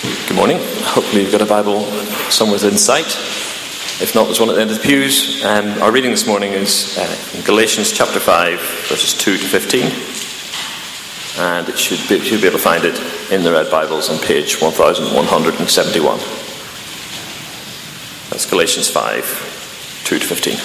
Good morning. Hopefully you've got a Bible somewhere in sight. If not, there's one at the end of the pews. Our reading this morning is in Galatians chapter 5, verses 2 to 15. And you should be able to find it in the Red Bibles on page 1171. That's Galatians 5, 2 to 15.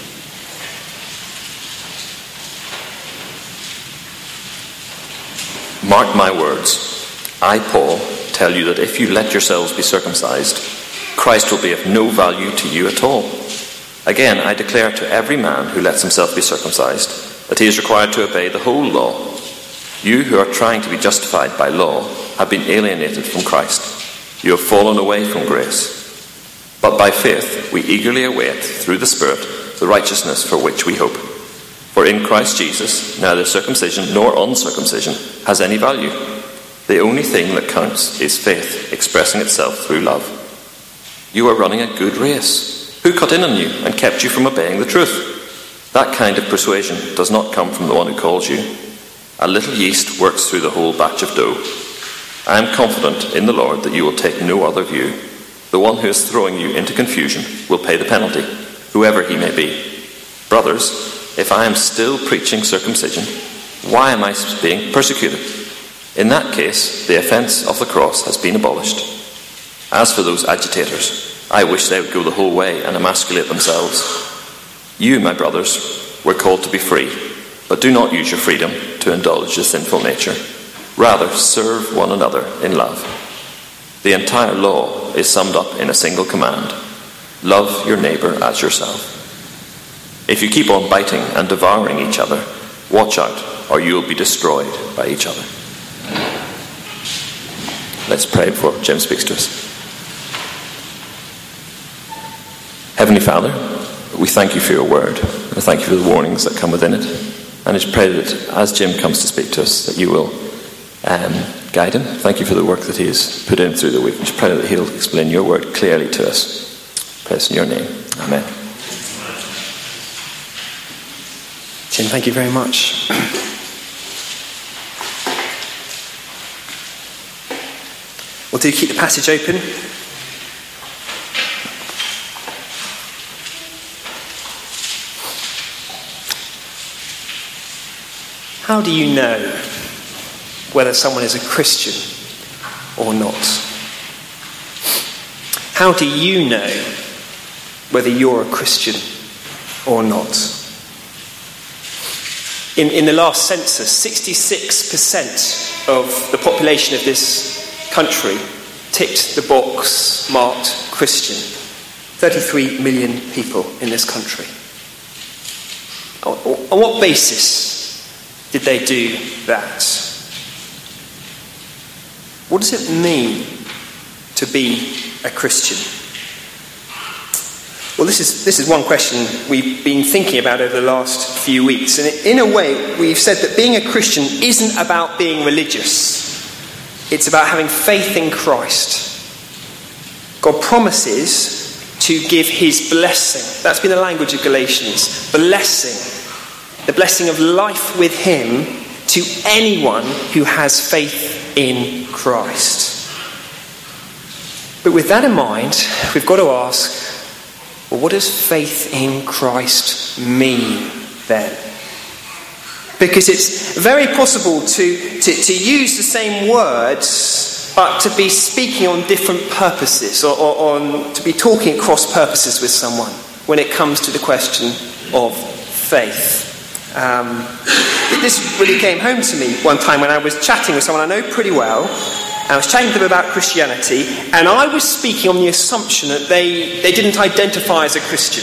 Mark my words. I, Paul, tell you that if you let yourselves be circumcised, Christ will be of no value to you at all. Again, I declare to every man who lets himself be circumcised that he is required to obey the whole law. You who are trying to be justified by law have been alienated from Christ. You have fallen away from grace. But by faith we eagerly await, through the Spirit, the righteousness for which we hope. For in Christ Jesus, neither circumcision nor uncircumcision has any value. The only thing that counts is faith, expressing itself through love. You are running a good race. Who cut in on you and kept you from obeying the truth? That kind of persuasion does not come from the one who calls you. A little yeast works through the whole batch of dough. I am confident in the Lord that you will take no other view. The one who is throwing you into confusion will pay the penalty, whoever he may be. Brothers, if I am still preaching circumcision, why am I being persecuted? In that case, the offence of the cross has been abolished. As for those agitators, I wish they would go the whole way and emasculate themselves. You, my brothers, were called to be free, but do not use your freedom to indulge the sinful nature. Rather, serve one another in love. The entire law is summed up in a single command: love your neighbour as yourself. If you keep on biting and devouring each other, watch out, or you will be destroyed by each other. Let's pray before Jim speaks to us. Heavenly Father, we thank you for your word. We thank you for the warnings that come within it. And I just pray that as Jim comes to speak to us, that you will guide him. Thank you for the work that he has put in through the week. I just pray that he'll explain your word clearly to us. Pray this in your name. Amen. Jim, thank you very much. Well, do keep the passage open. How do you know whether someone is a Christian or not? How do you know whether you're a Christian or not? In the last census, 66% of the population of this country ticked the box marked Christian. 33 million people in this country. On what basis did they do that? What does it mean to be a Christian? Well, this is one question we've been thinking about over the last few weeks. And in a way, we've said that being a Christian isn't about being religious. It's about having faith in Christ. God promises to give his blessing. That's been the language of Galatians. Blessing. The blessing of life with him to anyone who has faith in Christ. But with that in mind, we've got to ask, well, what does faith in Christ mean then? Because it's very possible to use the same words, but to be speaking on different purposes, or to be talking at cross purposes with someone when it comes to the question of faith. This really came home to me one time when I was chatting with someone I know pretty well. I was chatting to them about Christianity, and I was speaking on the assumption that they didn't identify as a Christian.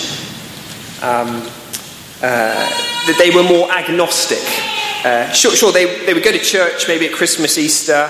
That they were more agnostic. Sure, they would go to church maybe at Christmas, Easter,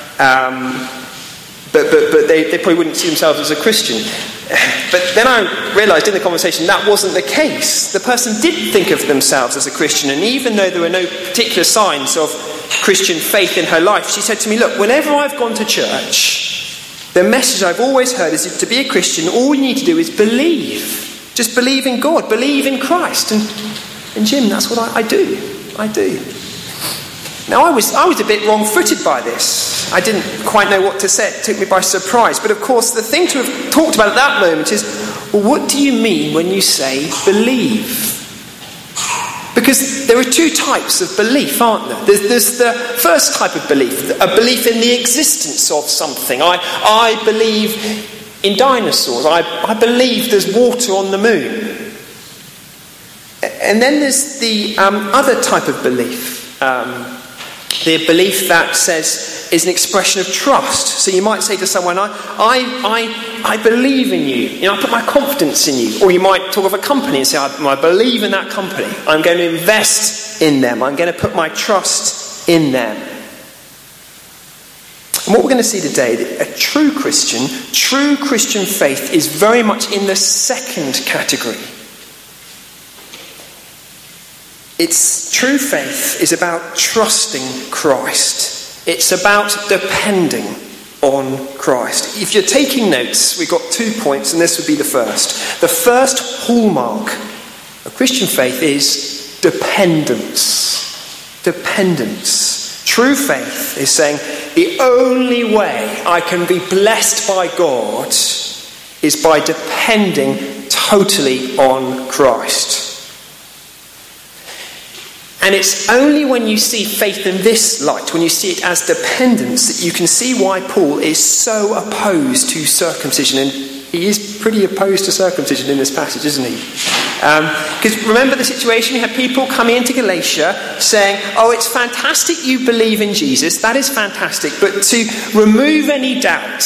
but they probably wouldn't see themselves as a Christian. But then I realised in the conversation that wasn't the case. The person did think of themselves as a Christian, and even though there were no particular signs of Christian faith in her life, she said to me, look, whenever I've gone to church, the message I've always heard is that to be a Christian, all you need to do is believe. Just believe in God, believe in Christ. And Jim, that's what I do. Now, I was a bit wrong-footed by this. I didn't quite know what to say. It took me by surprise. But of course, the thing to have talked about at that moment is, well, what do you mean when you say believe? Because there are two types of belief, aren't there? There's the first type of belief, a belief in the existence of something. I believe in dinosaurs. I believe there's water on the moon. And then there's the other type of belief, the belief that is an expression of trust. So you might say to someone, I believe in you. I put my confidence in you. Or you might talk of a company and say, I believe in that company. I'm going to invest in them. I'm going to put my trust in them. And what we're going to see today, a true Christian faith is very much in the second category. It's true faith is about trusting Christ. It's about depending on Christ. If you're taking notes, we've got 2 points, and this would be the first. The first hallmark of Christian faith is dependence. Dependence. True faith is saying the only way I can be blessed by God is by depending totally on Christ. And it's only when you see faith in this light, when you see it as dependence, that you can see why Paul is so opposed to circumcision. And he is pretty opposed to circumcision in this passage, isn't he? Because remember the situation, you had people coming into Galatia saying, oh, it's fantastic you believe in Jesus, that is fantastic, but to remove any doubt,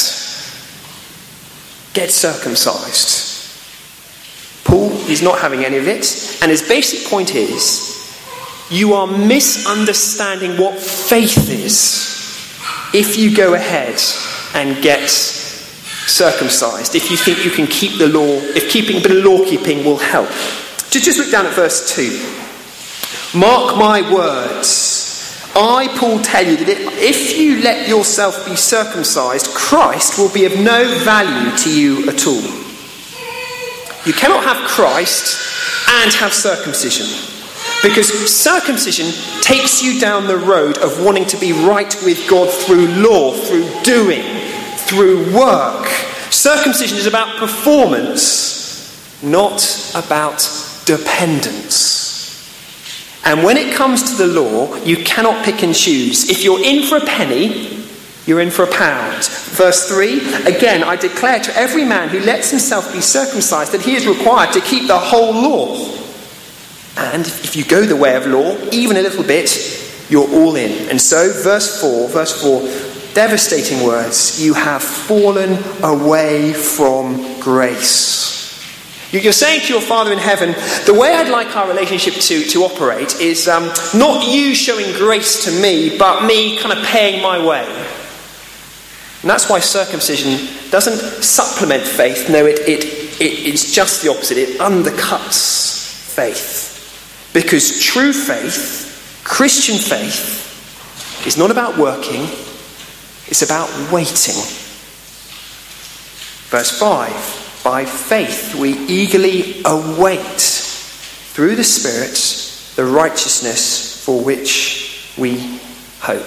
get circumcised. Paul is not having any of it, and his basic point is, you are misunderstanding what faith is if you go ahead and get circumcised, if you think you can keep the law, if keeping a bit of law keeping will help. Just look down at verse 2. Mark my words. I, Paul, tell you that if you let yourself be circumcised, Christ will be of no value to you at all. You cannot have Christ and have circumcision. Because circumcision takes you down the road of wanting to be right with God through law, through doing, through work. Circumcision is about performance, not about dependence. And when it comes to the law, you cannot pick and choose. If you're in for a penny, you're in for a pound. Verse 3, again, I declare to every man who lets himself be circumcised that he is required to keep the whole law. And if you go the way of law, even a little bit, you're all in. And so, verse 4, devastating words, you have fallen away from grace. You're saying to your Father in heaven, the way I'd like our relationship to operate is not you showing grace to me, but me kind of paying my way. And that's why circumcision doesn't supplement faith. No, it's just the opposite. It undercuts faith. Because true faith, Christian faith, is not about working, it's about waiting. Verse 5, by faith we eagerly await through the Spirit the righteousness for which we hope.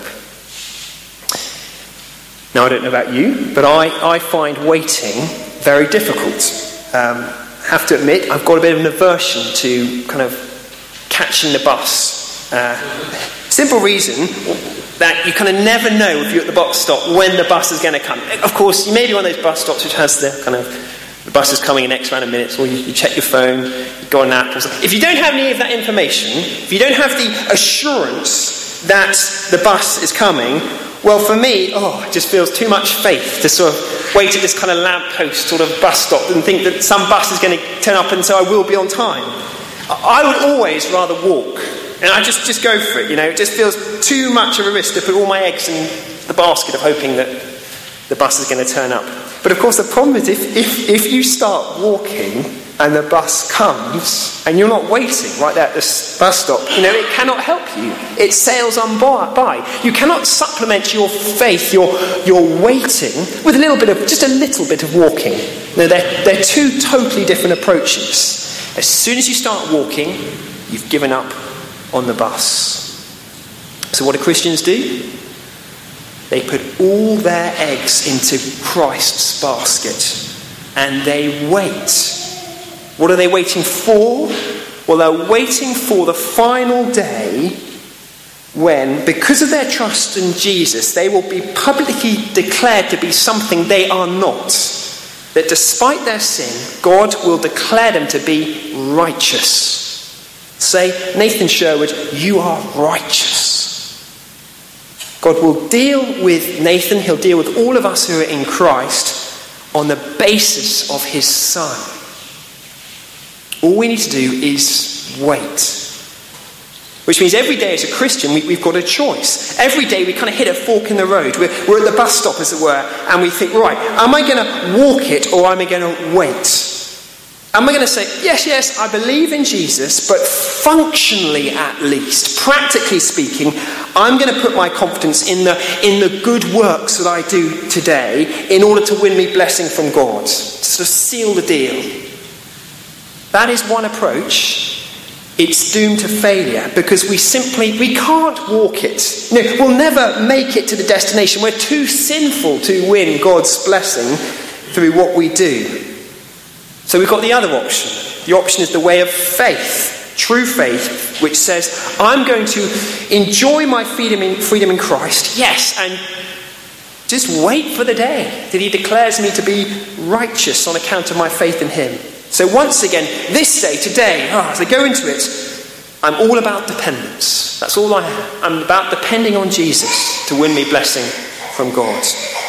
Now I don't know about you, but I find waiting very difficult. Have to admit, I've got a bit of an aversion to kind of catching the bus. Simple reason that you kind of never know if you're at the bus stop when the bus is going to come. Of course, you may be one of those bus stops which has the kind of the bus is coming in X amount of minutes, or you check your phone, you go on an app or something. If you don't have any of that information, if you don't have the assurance that the bus is coming, well, for me, it just feels too much faith to sort of wait at this kind of lamppost sort of bus stop and think that some bus is going to turn up and so I will be on time. I would always rather walk, and I just go for it, It just feels too much of a risk to put all my eggs in the basket of hoping that the bus is going to turn up. But of course the problem is if you start walking and the bus comes and you're not waiting right there at this bus stop, it cannot help you. It sails on by. You cannot supplement your faith, your waiting, with just a little bit of walking. No, they're two totally different approaches. As soon as you start walking, you've given up on the bus. So what do Christians do? They put all their eggs into Christ's basket and they wait. What are they waiting for? Well, they're waiting for the final day when, because of their trust in Jesus, they will be publicly declared to be something they are not. That despite their sin, God will declare them to be righteous. Say, Nathan Sherwood, you are righteous. God will deal with Nathan, he'll deal with all of us who are in Christ on the basis of his Son. All we need to do is wait. Which means every day as a Christian, we've got a choice. Every day we kind of hit a fork in the road. We're at the bus stop, as it were, and we think, right, am I going to walk it or am I going to wait? Am I going to say, yes, I believe in Jesus, but functionally at least, practically speaking, I'm going to put my confidence in the good works that I do today in order to win me blessing from God, to sort of seal the deal. That is one approach. It's doomed to failure because we can't walk it. No, we'll never make it to the destination. We're too sinful to win God's blessing through what we do. So we've got the other option. The option is the way of faith, true faith, which says, I'm going to enjoy my freedom in Christ, yes, and just wait for the day that he declares me to be righteous on account of my faith in him. So once again, this day, today, as I go into it, I'm all about dependence. That's all I am. I'm about depending on Jesus to win me blessing from God.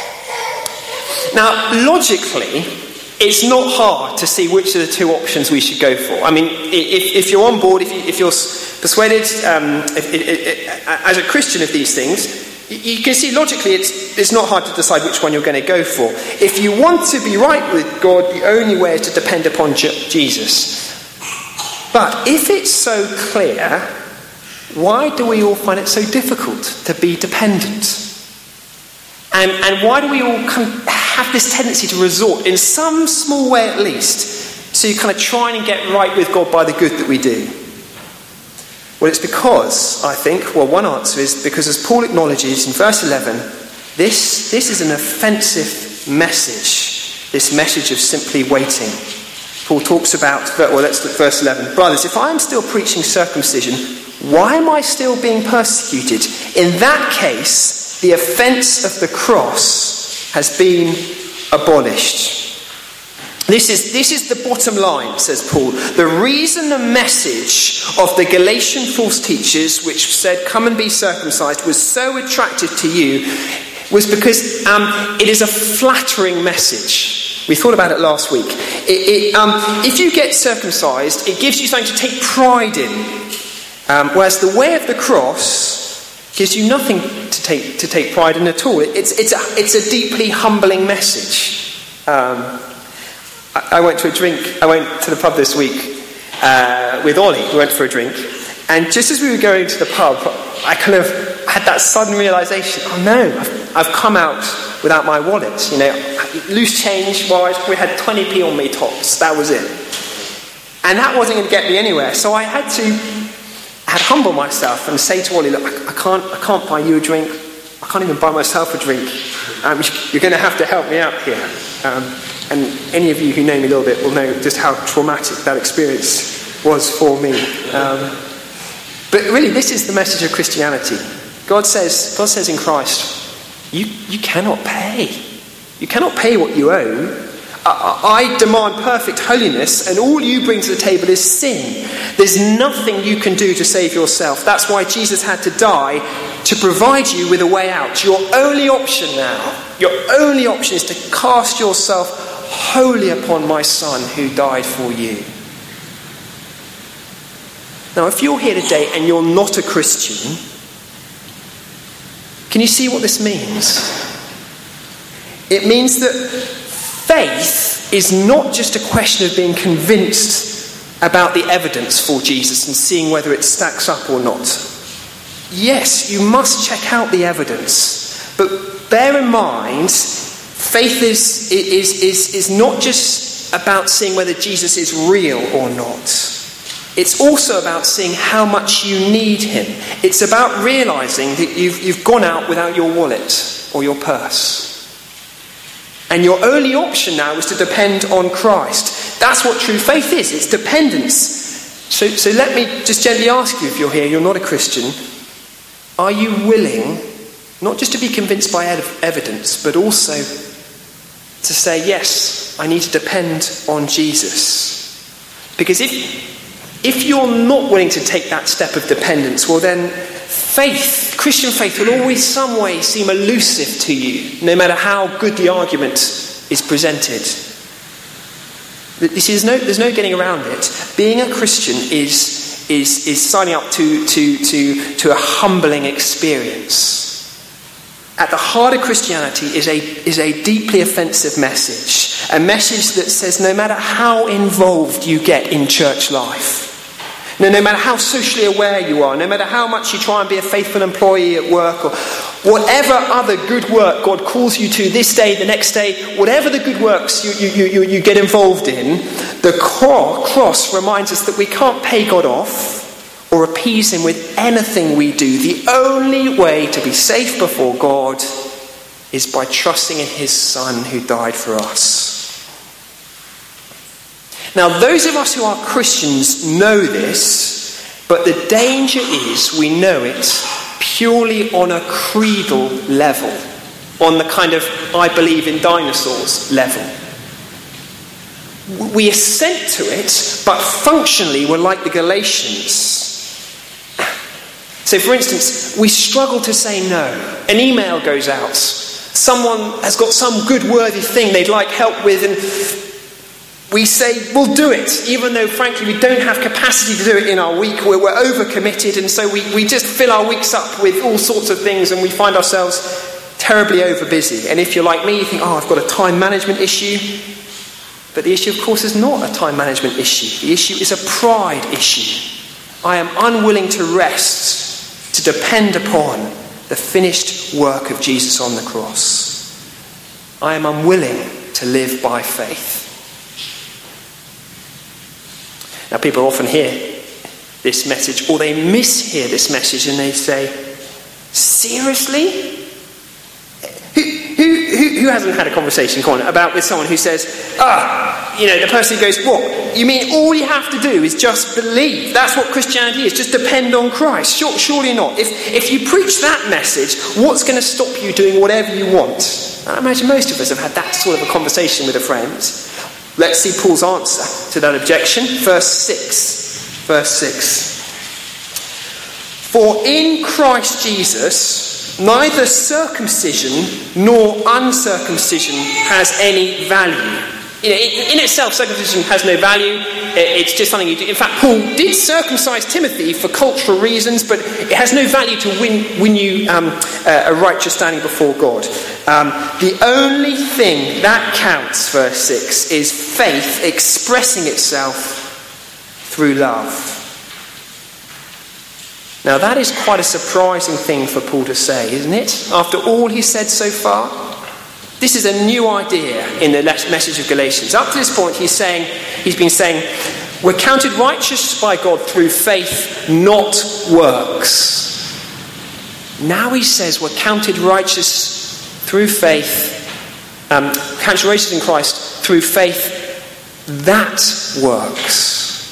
Now, logically, it's not hard to see which of the two options we should go for. I mean, if you're on board, if you're persuaded as a Christian of these things, you can see logically it's not hard to decide which one you're going to go for. If you want to be right with God, the only way is to depend upon Jesus. But if it's so clear, why do we all find it so difficult to be dependent? And why do we all have this tendency to resort, in some small way at least, to kind of trying and get right with God by the good that we do? Well, it's because, I think, one answer is because, as Paul acknowledges in verse 11, this is an offensive message, this message of simply waiting. Paul talks about, let's look at verse 11. Brothers, if I am still preaching circumcision, why am I still being persecuted? In that case, the offence of the cross has been abolished. This is the bottom line, says Paul. The reason the message of the Galatian false teachers, which said, come and be circumcised, was so attractive to you was because it is a flattering message. We thought about it last week. If you get circumcised, it gives you something to take pride in. Whereas the way of the cross gives you nothing to take pride in at all. It's a deeply humbling message. I went to the pub this week with Ollie. We went for a drink, and just as we were going to the pub, I kind of had that sudden realisation: oh no, I've come out without my wallet. You know, loose change wise, we had 20p on me tops. That was it, and that wasn't going to get me anywhere. So I had to humble myself and say to Ollie, look, I can't buy you a drink. I can't even buy myself a drink. You're going to have to help me out here. And any of you who know me a little bit will know just how traumatic that experience was for me. But really, this is the message of Christianity. God says in Christ, you cannot pay. You cannot pay what you owe. I demand perfect holiness, and all you bring to the table is sin. There's nothing you can do to save yourself. That's why Jesus had to die, to provide you with a way out. Your only option is to cast yourself wholly upon my Son who died for you. Now, if you're here today and you're not a Christian, can you see what this means? It means that faith is not just a question of being convinced about the evidence for Jesus and seeing whether it stacks up or not. Yes, you must check out the evidence, but bear in mind, faith is not just about seeing whether Jesus is real or not. It's also about seeing how much you need him. It's about realising that you've gone out without your wallet or your purse. And your only option now is to depend on Christ. That's what true faith is. It's dependence. So let me just gently ask you, if you're here, you're not a Christian, are you willing, not just to be convinced by evidence, but also to say, yes, I need to depend on Jesus? Because if you're not willing to take that step of dependence, well then faith, Christian faith, will always some way seem elusive to you, no matter how good the argument is presented. You see, there's no getting around it. Being a Christian is signing up to a humbling experience. At the heart of Christianity is a deeply offensive message. A message that says no matter how involved you get in church life, no matter how socially aware you are, no matter how much you try and be a faithful employee at work, or whatever other good work God calls you to this day, the next day, whatever the good works you get involved in, the cross reminds us that we can't pay God off or appease him with anything we do. The only way to be safe before God is by trusting in his Son who died for us. Now, those of us who are Christians know this, but the danger is we know it purely on a creedal level, on the kind of I believe in dinosaurs level. We assent to it, but functionally we're like the Galatians. So, for instance, we struggle to say no. An email goes out. Someone has got some good, worthy thing they'd like help with, and we say, we'll do it, even though, frankly, we don't have capacity to do it in our week. We're overcommitted, and so we just fill our weeks up with all sorts of things, and we find ourselves terribly overbusy. And if you're like me, you think, I've got a time management issue. But the issue, of course, is not a time management issue. The issue is a pride issue. I am unwilling to rest, to depend upon the finished work of Jesus on the cross. I am unwilling to live by faith. Now, people often hear this message, or they mishear this message, and they say, seriously? Who hasn't had a conversation with someone who says, the person who goes, what? You mean all you have to do is just believe? That's what Christianity is, just depend on Christ? Surely not. If you preach that message, what's going to stop you doing whatever you want? I imagine most of us have had that sort of a conversation with a friend. Let's see Paul's answer to that objection. Verse 6. For in Christ Jesus, neither circumcision nor uncircumcision has any value. In itself, circumcision has no value. It's just something you do. In fact, Paul did circumcise Timothy for cultural reasons, but it has no value to win you a righteous standing before God. The only thing that counts, verse 6, is faith expressing itself through love. Now that is quite a surprising thing for Paul to say, isn't it? After all he's said so far. This is a new idea in the message of Galatians. Up to this point he's been saying, we're counted righteous by God through faith, not works. Now he says we're counted righteous through faith, counted righteous in Christ through faith that works.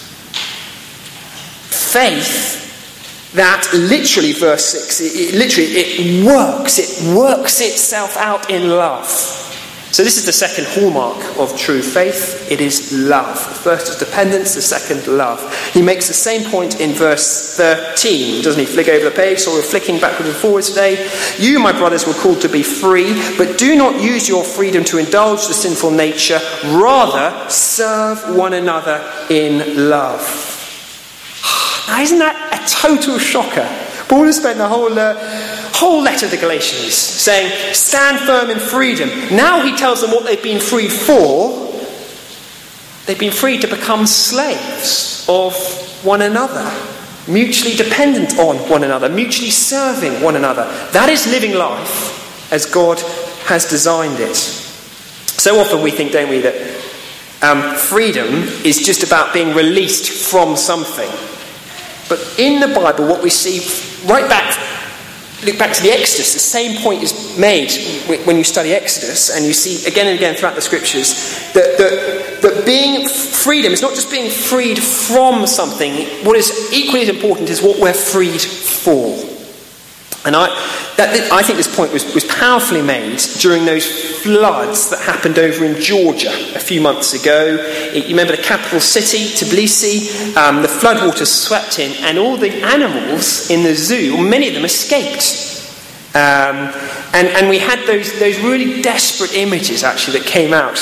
Faith that literally, verse 6, it works itself out in love. So this is the second hallmark of true faith. It is love. The first is dependence, the second love. He makes the same point in verse 13. Doesn't he flick over the page? So we're flicking backwards and forwards today. You, my brothers, were called to be free, but do not use your freedom to indulge the sinful nature. Rather, serve one another in love. Now, isn't that a total shocker? Paul has spent the whole letter to the Galatians saying, stand firm in freedom. Now he tells them what they've been freed for. They've been freed to become slaves of one another, mutually dependent on one another, mutually serving one another. That is living life as God has designed it. So often we think, don't we, that freedom is just about being released from something. But in the Bible, what we see look back to the Exodus, the same point is made when you study Exodus, and you see again and again throughout the scriptures that being freedom is not just being freed from something. What is equally as important is what we're freed for. And I think this point was powerfully made during those floods that happened over in Georgia a few months ago. You remember the capital city, Tbilisi, the floodwaters swept in, and all the animals in the zoo, many of them escaped. And we had those really desperate images actually that came out,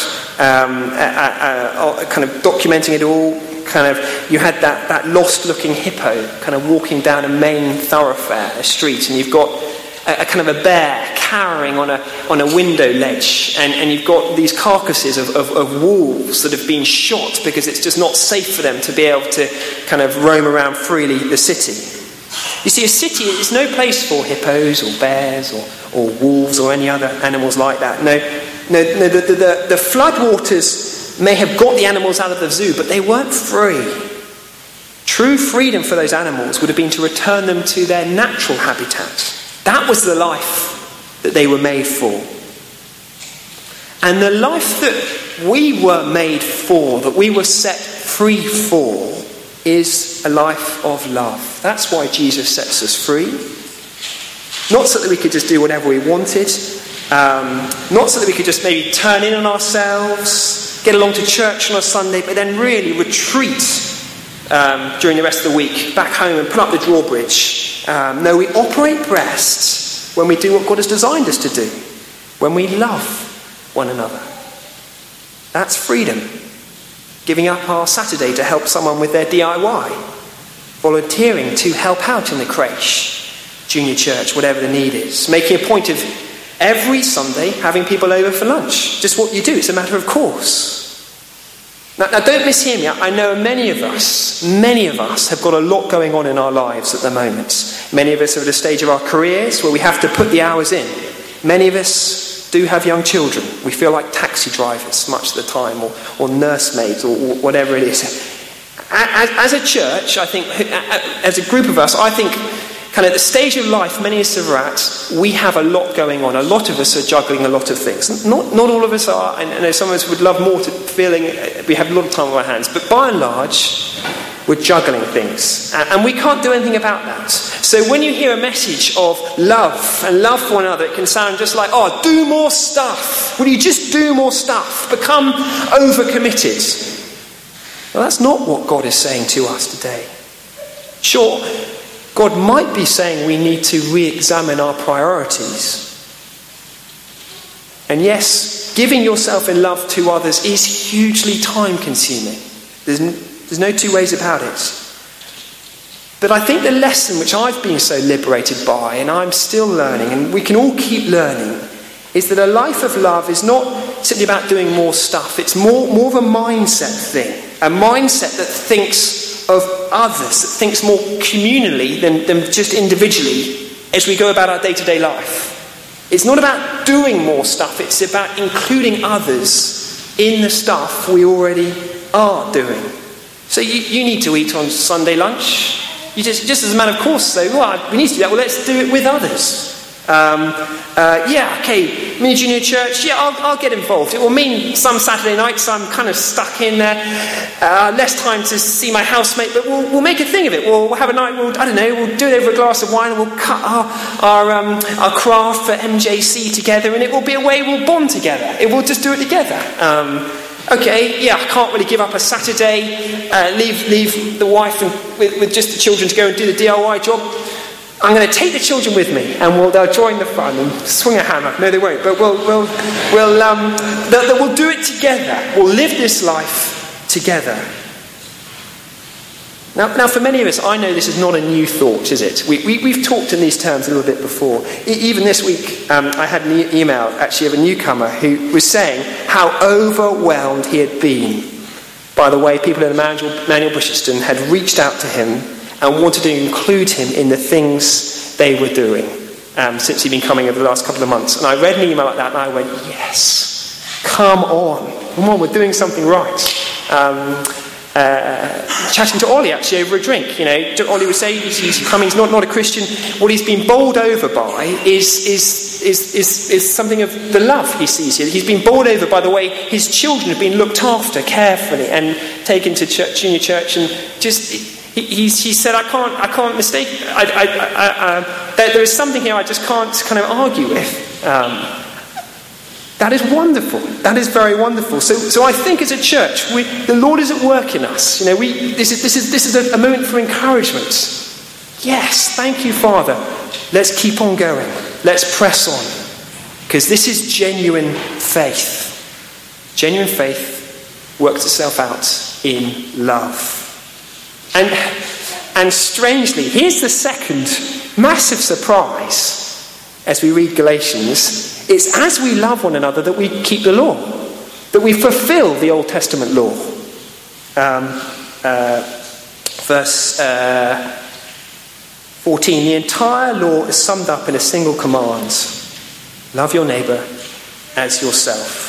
kind of documenting it all. Kind of, you had that lost-looking hippo kind of walking down a main thoroughfare, a street, and you've got a kind of a bear cowering on a window ledge, and you've got these carcasses of wolves that have been shot because it's just not safe for them to be able to kind of roam around freely the city. You see, a city is no place for hippos or bears or wolves or any other animals like that. No, the floodwaters may have got the animals out of the zoo, but they weren't free. True freedom for those animals would have been to return them to their natural habitat. That was the life that they were made for. And the life that we were made for, that we were set free for, is a life of love. That's why Jesus sets us free. Not so that we could just do whatever we wanted. Not so that we could just maybe turn in on ourselves, get along to church on a Sunday, but then really retreat during the rest of the week, back home and put up the drawbridge. No, we operate best when we do what God has designed us to do, when we love one another. That's freedom. Giving up our Saturday to help someone with their DIY. Volunteering to help out in the creche, junior church, whatever the need is. Making a point of every Sunday having people over for lunch. Just what you do. It's a matter of course. Now don't mishear me. I know many of us have got a lot going on in our lives at the moment. Many of us are at a stage of our careers where we have to put the hours in. Many of us do have young children. We feel like taxi drivers much of the time, or nursemaids, or whatever it is. As a church, I think, as a group of us, I think kind of the stage of life many of us are at, we have a lot going on. A lot of us are juggling a lot of things. Not all of us are. I know some of us would love more to feeling we have a lot of time on our hands. But by and large, we're juggling things. And we can't do anything about that. So when you hear a message of love and love for one another, it can sound just like, oh, do more stuff. Will you just do more stuff? Become overcommitted. Well, that's not what God is saying to us today. Sure, God might be saying we need to re-examine our priorities. And yes, giving yourself in love to others is hugely time-consuming. There's no two ways about it. But I think the lesson which I've been so liberated by, and I'm still learning, and we can all keep learning, is that a life of love is not simply about doing more stuff. It's more of a mindset thing. A mindset that thinks of others, that thinks more communally than just individually as we go about our day-to-day life. It's not about doing more stuff. It's about including others in the stuff we already are doing. So you need to eat on Sunday lunch. You just as a matter of course say, well, we need to do that. Well, let's do it with others. Mini junior church, I'll get involved. It will mean some Saturday nights I'm kind of stuck in there, less time to see my housemate, but we'll make a thing of it. We'll have a night, we'll do it over a glass of wine, and we'll cut our craft for MJC together, and it will be a way we'll bond together. We'll just do it together. I can't really give up a Saturday, leave the wife and with just the children to go and do the DIY job. I'm going to take the children with me, and they'll join the fun and swing a hammer. No, they won't, but we'll do it together. We'll live this life together. Now, for many of us, I know this is not a new thought, is it? We've talked in these terms a little bit before. Even this week, I had an email, actually, of a newcomer who was saying how overwhelmed he had been by the way people in Manuel Bushiston had reached out to him and wanted to include him in the things they were doing since he'd been coming over the last couple of months. And I read an email like that and I went, yes, Come on, we're doing something right. Chatting to Ollie actually over a drink, Ollie would say he's coming, he's not a Christian. What he's been bowled over by is something of the love he sees here. He's been bowled over by the way his children have been looked after carefully and taken to junior church, and just he said, I can't mistake. There is something here I just can't kind of argue with. That is wonderful. That is very wonderful. So I think as a church, the Lord is at work in us. This is a moment for encouragement. Yes, thank you, Father. Let's keep on going. Let's press on, because this is genuine faith. Genuine faith works itself out in love. And strangely, here's the second massive surprise as we read Galatians. It's as we love one another that we keep the law, that we fulfill the Old Testament law. Verse 14, the entire law is summed up in a single command: love your neighbour as yourself.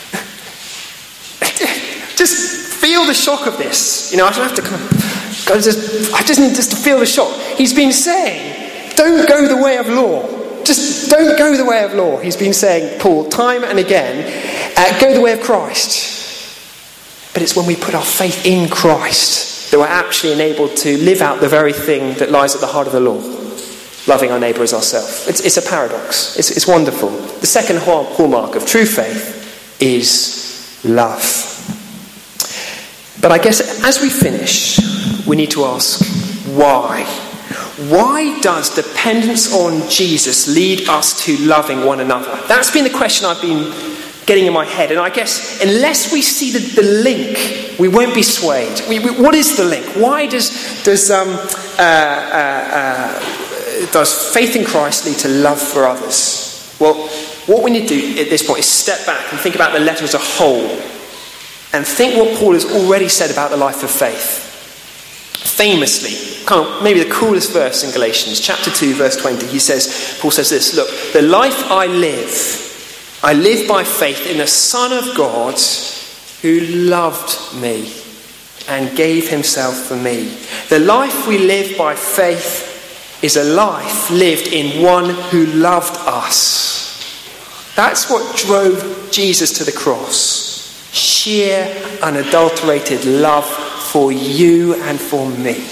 Just feel the shock of this. I don't have to I just need just to feel the shock. He's been saying, don't go the way of law. Just don't go the way of law. He's been saying, Paul, time and again, go the way of Christ. But it's when we put our faith in Christ that we're actually enabled to live out the very thing that lies at the heart of the law, loving our neighbour as ourselves. It's a paradox. It's wonderful. The second hallmark of true faith is love. But I guess as we finish, we need to ask, why? Why does dependence on Jesus lead us to loving one another? That's been the question I've been getting in my head. And I guess unless we see the link, we won't be swayed. What is the link? Why does faith in Christ lead to love for others? Well, what we need to do at this point is step back and think about the letter as a whole, and think what Paul has already said about the life of faith. Famously, maybe the coolest verse in Galatians, chapter 2, verse 20, Paul says this: look, the life I live by faith in the Son of God who loved me and gave himself for me. The life we live by faith is a life lived in one who loved us. That's what drove Jesus to the cross. Sheer, unadulterated love for you and for me.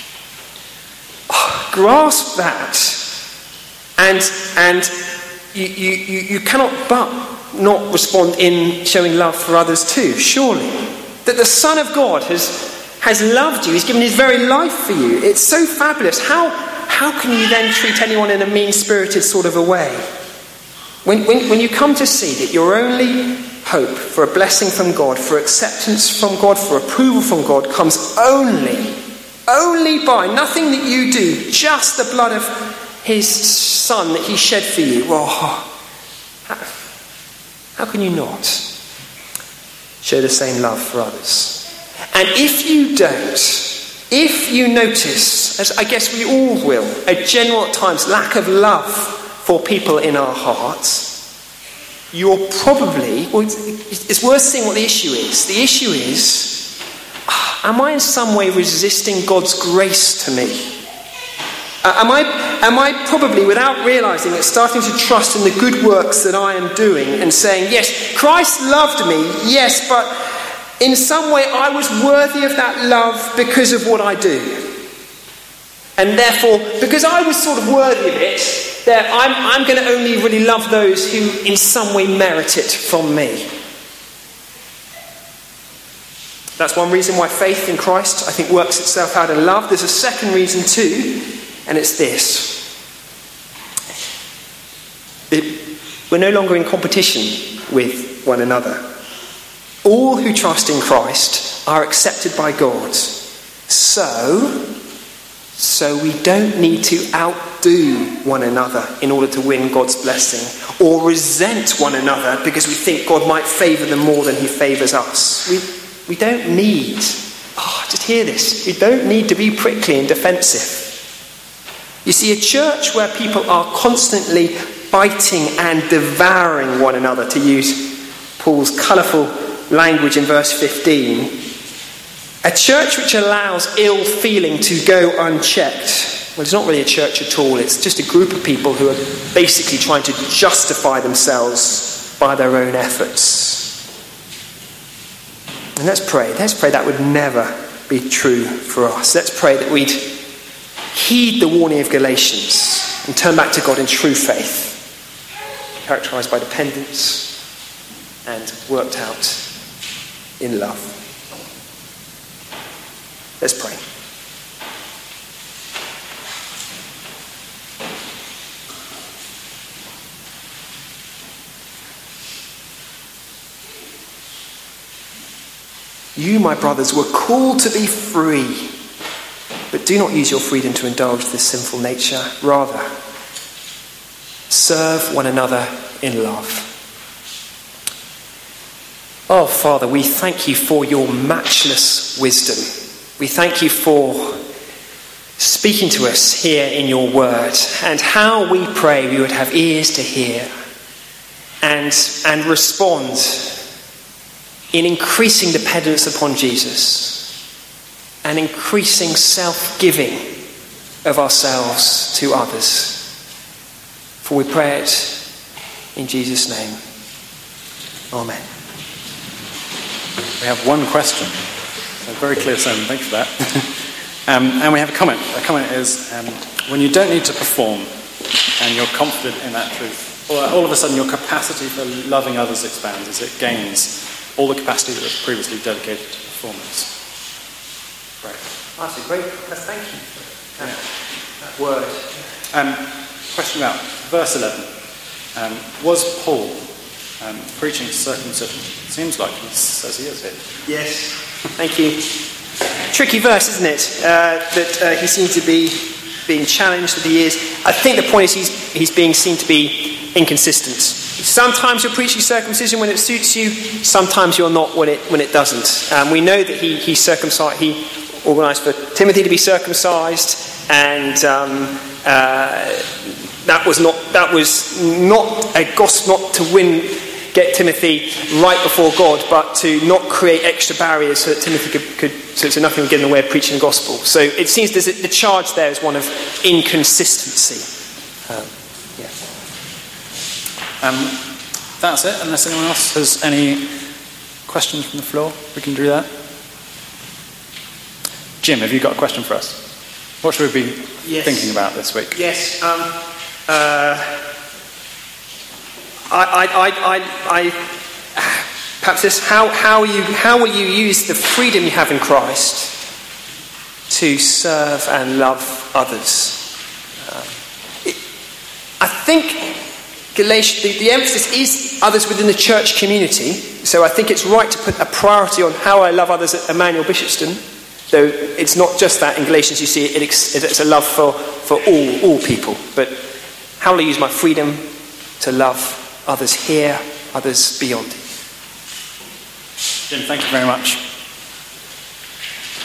Oh, grasp that, and you cannot but not respond in showing love for others too, surely. That the Son of God has loved you, he's given his very life for you. It's so fabulous. How can you then treat anyone in a mean-spirited sort of a way? When you come to see that your only hope for a blessing from God, for acceptance from God, for approval from God, comes only by nothing that you do, just the blood of his Son that he shed for you. Oh, how can you not show the same love for others? And if you don't, if you notice, as I guess we all will, a general at times lack of love for people in our hearts, you're probably, it's worth seeing what the issue is. The issue is, am I in some way resisting God's grace to me? Am I probably, without realising it, starting to trust in the good works that I am doing and saying, yes, Christ loved me, yes, but in some way I was worthy of that love because of what I do. And therefore, because I was sort of worthy of it, that I'm going to only really love those who in some way merit it from me. That's one reason why faith in Christ, I think, works itself out in love. There's a second reason too, and it's this. We're no longer in competition with one another. All who trust in Christ are accepted by God. So we don't need to outdo one another in order to win God's blessing, or resent one another because we think God might favour them more than he favours us. We don't need, just hear this, we don't need to be prickly and defensive. You see, a church where people are constantly biting and devouring one another, to use Paul's colourful language in verse 15. A church which allows ill feeling to go unchecked. Well, it's not really a church at all. It's just a group of people who are basically trying to justify themselves by their own efforts. And let's pray that would never be true for us. Let's pray that we'd heed the warning of Galatians and turn back to God in true faith, characterised by dependence and worked out in love. Let's pray. You, my brothers, were called to be free, but do not use your freedom to indulge this sinful nature. Rather, serve one another in love. Oh, Father, we thank you for your matchless wisdom. We thank you for speaking to us here in your word, and how we pray we would have ears to hear and respond in increasing dependence upon Jesus and increasing self-giving of ourselves to others. For we pray it in Jesus' name. Amen. We have one question. A very clear sermon, thank you for that. And we have a comment. The comment is, when you don't need to perform and you're confident in that truth, all of a sudden your capacity for loving others expands as it gains all the capacity that was previously dedicated to performance. Right. That's a great. Thank you for that word. Question about verse 11. Was Paul preaching circumcision? Seems like he says he is here. Yes. Thank you. Tricky verse, isn't it? That he seems to be being challenged that he is. I think the point is he's being seen to be inconsistent. Sometimes you're preaching circumcision when it suits you. Sometimes you're not when it doesn't. We know that he circumcised. He organised for Timothy to be circumcised, and that was not a gospel, not to get Timothy right before God, but to not create extra barriers so that Timothy could so nothing would get in the way of preaching the gospel. So it seems the charge there is one of inconsistency. That's it, unless anyone else has any questions from the floor. We can do that. Jim, have you got a question for us? What should we be thinking about this week? Yes. Perhaps this: how will you use the freedom you have in Christ to serve and love others? I think Galatians, the emphasis is others within the church community. So I think it's right to put a priority on how I love others at Emmanuel Bishopston. Though it's not just that in Galatians you see it's a love for all people. But how will I use my freedom to love others here, others beyond? Jim, thank you very much.